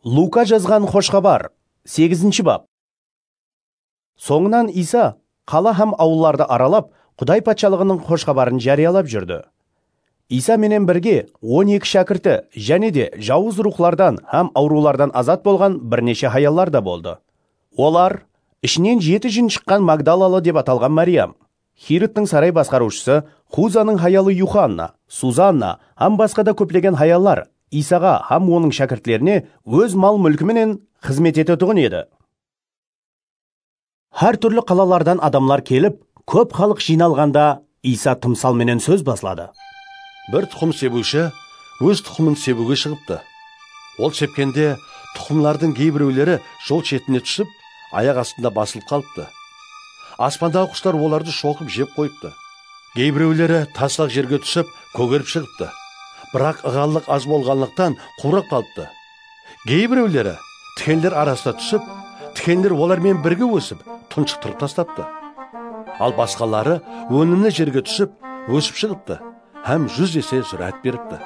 Лука жазған хош хабар, 8-ші бап. Соңынан Иса қала һәм ауылларды аралап, Құдай патшалығының хош хабарын жариялап жүрді. Иса менен бірге 12 шәкірті және де жауыз рухлардан һәм аурулардан азат болған бірнеше хаяллар да болды. Олар ішінен 7 жын шыққан Магдалалы деп аталған Мариям, Хиродтың сарай басқарушысы, Хузаның хаялы Юханна, Сузанна һәм басқа да көплеген хаяллар Исаға һәм оның шәкіртлеріне өз мал мүлкіменен қызмет ететұғын еді. Әр түрлі қалалардан адамлар келіп, көп халық жиналғанда Иса тымсалменен сөз басылады. Бір тұқым себуші өз тұқымын себуге шығыпты. Ол сепкенде тұқымлардың кейбіреулері жол шетіне түсіп, аяқ астында басылып қалыпты. Аспандағы құстар оларды шоқып жеп қойыпты. Кейбіреулері тасқақ жерге түсіп, көгеріп шығыпты. Бірақ ығалық аз болғанлықтан қурап қалыпты. Кейбіреулері тікендер арасына түсіп, тікендер олармен бірге өсіп, тұншықтырып тастапты. Ал басқалары өнімді жерге түсіп, өсіп шығыпты, һәм 100 есе сүрәт беріпті.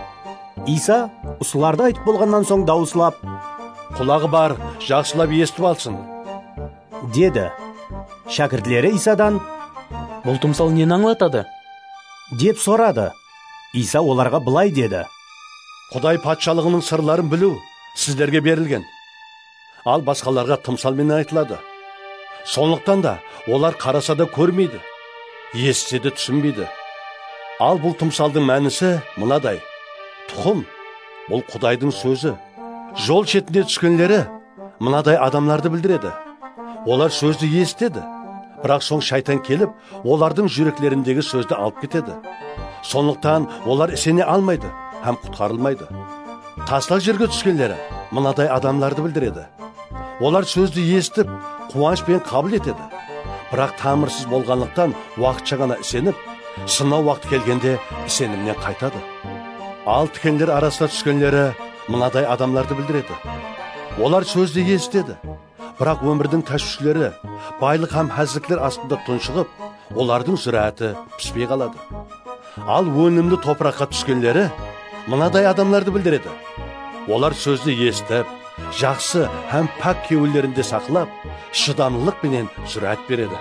Иса ұсыларды айтып болғаннан соң дауыслап, «Құлағы бар, жақсылап естіп алсын», деді. Шәкіртлері Исадан, «Бұл тұмсал нені аңлатады?» деп сұрады. Иса оларға былай деді: «Құдай патшалығының сырларын білу сіздерге берілген. Ал басқаларға тымсалмен айтылады. Сондықтан да олар қараса да көрмейді, естісе де түсінбейді. Ал бұл тымсалдың мәнісі мынадай: тұқым бұл Құдайдың сөзі. Жол шетінде түскенлері мынадай адамларды білдіреді. Олар сөзді естеді, бірақ соң шайтан келіп, олардың жүректеріндегі сөзді алып кетеді. Сондықтан олар сене алмайды, һәм құтқарылмайды. Тастақ жерге түскенлері мынадай адамларды білдіреді. Олар сөзді естіп, қуанышпен қабыл етеді. Бірақ тамырсыз болғанлықтан уақытша ғана сеніп, сынау уақыт келгенде сенімнен қайтады. Ал тікендер арасына түскенлері мынадай адамларды білдіреді. Олар сөзді естеді, бірақ өмірдің тәшвиштері, байлық һәм хәзірліктер астында тұншығып, олардың зираты піспей қалады. Ал өнімді топыраққа түскенлері мынадай адамларды білдіреді. Олар сөзді естіп, жақсы һәм пәк кеуілерінде сақлап, шыдамлылықпенен зират береді.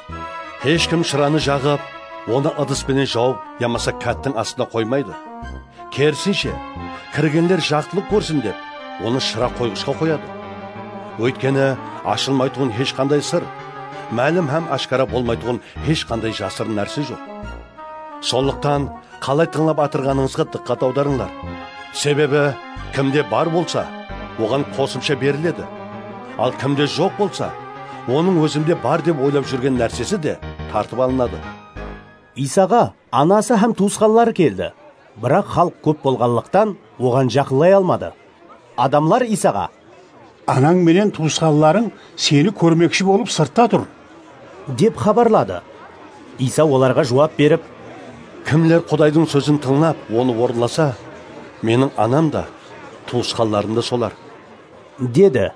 Ешкім шыраны жағып, оны ыдыспенен жауып, ямаса кәттің астына қоймайды. Керісінше, кіргенлер жақтылық көрсін деп, оны шыра қойғышқа қояды. Өйткені ашылмайтұғын ешқандай сыр, мәлім һәм ашқара болмайтұғын ешқандай жасырын нәрсе жоқ. Сондықтан қалай тыңлап атырғаныңызға диққат аударыңдар. Себебі кімде бар болса, оған қосымша беріледі. Ал кімде жоқ болса, оның өзімде бар деп ойлап жүрген нәрсесі де тартып алынады. Исаға анасы һәм туысқанлары келді. Бірақ халық көп болғанлықтан оған жақындай алмады. Адамлар Исаға: «Анаң менен туысқанларың сені көрмекші болып сыртта тұр», деп хабарлады. Иса оларға жауап беріп: «Кімлер Құдайдың сөзін тыңлап, оны орындаса, менің анам да, туысқанларым да солар», деді.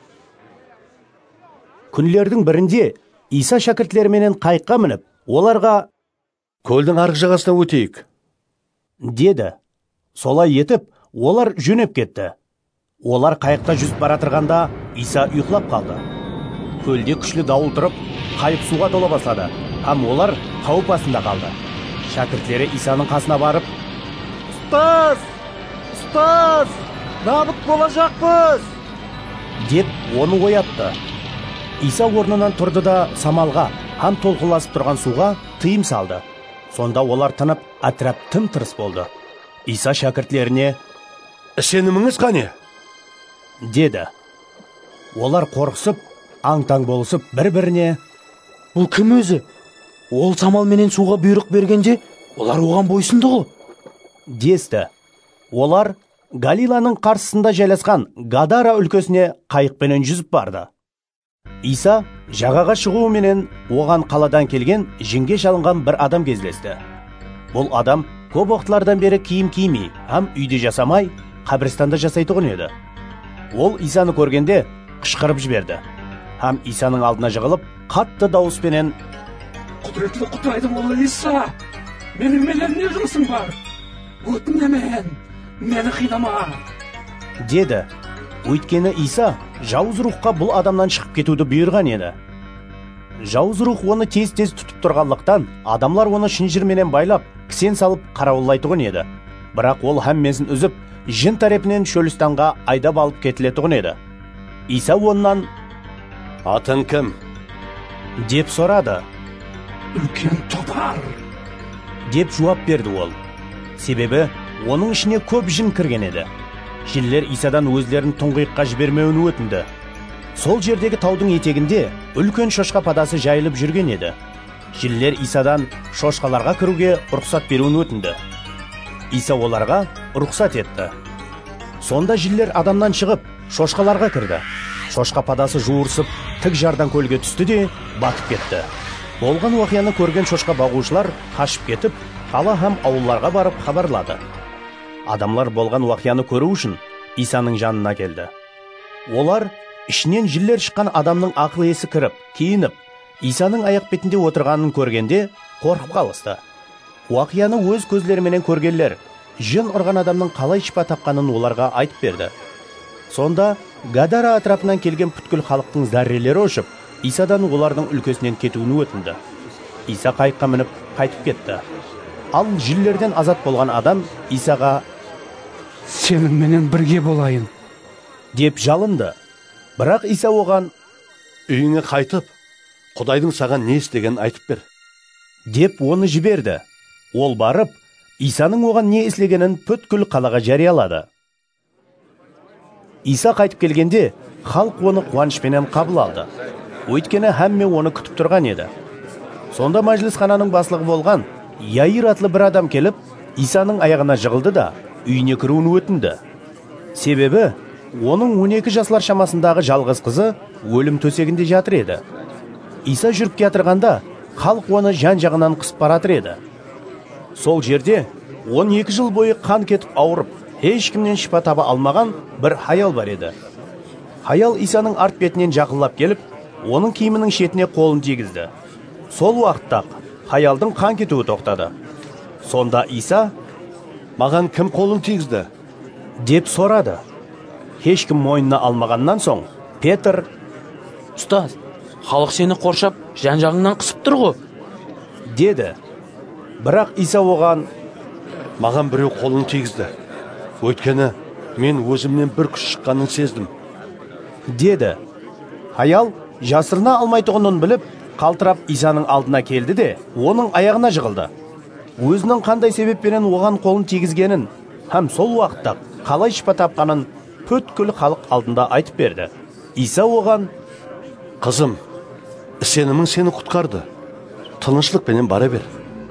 Күндердің бірінде Иса шәкіртлеріменен қайыққа мініп, оларға: «Көлдің арғы жағасына өтейік», деді. Солай етіп, олар жөнеп кетті. Олар қайықта жүзіп баратырғанда Иса ұйықтап қалды. Көлде күшлі дауыл тұрып, қайық суға тола бастады, һәм олар қауіп астында қалды. Шәкіртлері Исаның қасына барып: «Ұстаз! Ұстаз! Набық болашақпыз!» деп оны оятты. Иса орнынан тұрды да самалға һәм толқыласып тұрған суға тыйым салды. Сонда олар тынып, әтрап тым-тырыс болды. Иса шәкіртлеріне: «Сеніміңіз қане?» деді. Олар қорқысып, аң-таң болысып, бір-біріне: «Бұл кім өзі? Ол самал менен суға бұйрық бергенде, олар оған бойсынды ғой», десті. Олар Галиланың қарсысында жайласқан Гадара өлкесіне қайықпенен жүзіп барды. Иса жағаға шығуыменен оған қаладан келген жінге шалынған бір адам кездесті. Бұл адам көп уақытлардан бері киім кимей, һәм үйде жасамай, қабірстанда жасайтұғын еді. Ол Исаны көргенде қышқырып жіберді. Һәм Исаның алдына жығылып, қатты дауыспенен: «Құдіретлі Құдайдың ұлы Иса, менің менен не жұмысың бар? Өтінемін, мені қинама», деді. Өйткені Иса жауыз рухқа бұл адамнан шығып кетуді бұйырған еді. Жауыз рух оны тез-тез тұтып тұрғанлықтан, адамлар оны шынжырменен байлап, кісен салып қарауылайтұғын еді. Бірақ ол әммесін үзіп, жын тарапынан Шөлістанға айдап алып кетілетұғын еді. Иса оннан: Атын кім? деп сұрады. Үлкен топар. Деп жауап берді ол. Себебі оның ішіне көп жын кірген еді. Жиллер Исадан өзлерін тұңғиыққа жібермеуін өтінді. Сол жердегі таудың етегінде үлкен шошқа падасы жайылып жүрген еді. Жиллер Исадан шошқаларға кіруге рұқсат беруін өтінді. Иса оларға рұқсат етті. Сонда жиллер адамнан шығып, шошқаларға кірді. Шошқа падасы жуырсып, тік жардан көлге түсті де батып кетті. Болған уақияны көрген шошқа бағушылар қашып кетіп, қала һәм ауылларға барып хабарлады. Адамлар болған уақияны көру үшін Исаның жанына келді. Олар ішінен жиллер шыққан адамның ақыл есі кіріп, киініп, Исаның аяқ бетінде отырғанын көргенде қорқып қалысты. Уақияны өз көзлеріменен көргенлер жын ұрған адамның қалай шипа тапқанын оларға айтып берді. Сонда Гадара атрапынан келген бүткіл халықтың зәррелері ұшып, Исадан олардың үлкесінен кетуін өтінді. Иса қайыққа мініп қайтып кетті. Ал жиллерден азат болған адам Исаға: Сенің менен бірге болайын деп жалынды. Бірақ Иса оған: Үйіңе қайтып, Құдайдың саған не істегенін айтып бер, деп оны жіберді. Ол барып, Исаның оған не істегенін бүткіл қалаға жариялады. Иса қайтып келгенде, халық оны қуанышпенен қабыл алды. Өйткені әмме оны күтіп тұрған еді. Сонда мәжілісхананың басылығы болған Яир атлы бір адам келіп, Исаның аяғына жығылды да үйіне кіруін өтінді. Себебі, оның 12 жаслар шамасындағы жалғыз қызы өлім төсегінде жатыр еді. Иса жүріп кетірганда, халық оны жан-жағынан қысып баратыр еді. Сол жерде 12 жыл бойы қан кетіп ауырып, ешкімнен шипа таба алмаған бір хаял бар еді. Хаял Исаның арт бетінен жақындап келіп, оның киімінің шетіне қолын тигізді. Сол уақытта хаялдың қан кетуі тоқтады. Сонда Иса: Маған кім қолын тигізді? деп сұрады. Ешкім мойнына алмағаннан соң, Петр: Ұстаз, халық сені қоршап, жан-жағыңнан қысып тұр ғой, деді. Бірақ Иса оған: Маған біреу қолын тигізді. Өйткені мен өзімнен бір күш шыққанын сездім, деді. Хаял жасырына алмайтұғынын біліп, қалтырап Исаның алдына келді де, оның аяғына жығылды. Өзінің қандай себеппенен оған қолын тигізгенін, һәм сол уақытта қалай шипа тапқанын бүткіл халық алдында айтып берді. Иса оған: Қызым, сенімің сені құтқарды. Тынышлықпенен бара бер,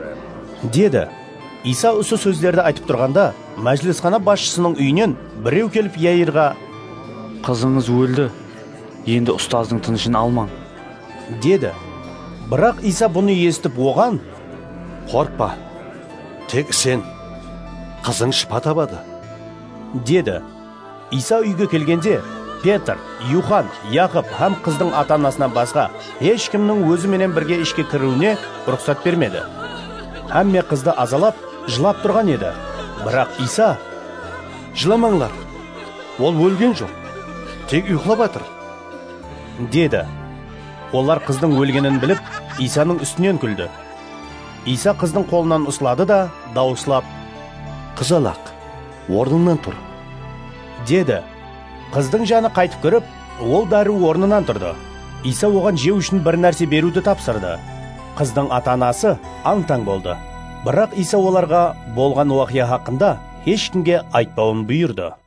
деді. Иса осы сөздерді айтып тұрғанда, мәжілісхана басшысының үйінен біреу келіп Яирға: қызыңыз өлді, енді ұстаздың тынышын алмаң, деді. Бірақ Иса бұны естіп оған: Қорқпа, тек сен, қызың шипа табады, деді. Иса үйге келгенде, Петр, Юхан, Яқып һәм қыздың ата-анасынан басқа ешкімнің өзіменен бірге ішке кіруіне рұқсат бермеді. Әмме қызды азалап, жылап тұрған еді. Бірақ Иса: Жыламаңлар, ол өлген жоқ, тек ұйықтап жатыр, деді. Олар қыздың өлгенін біліп, Исаның үстінен күлді. Иса қыздың қолынан ұстады да дауыслап: Қызалақ, орныңнан тұр, деді. Қыздың жаны қайтып кіріп, ол дәрі орнынан тұрды. Иса оған жеу үшін бір нәрсе беруді тапсырды. Қыздың ата-анасы аң-таң болды. Бірақ Иса оларға болған уақия хақында ешкімге айтпауын бұйырды.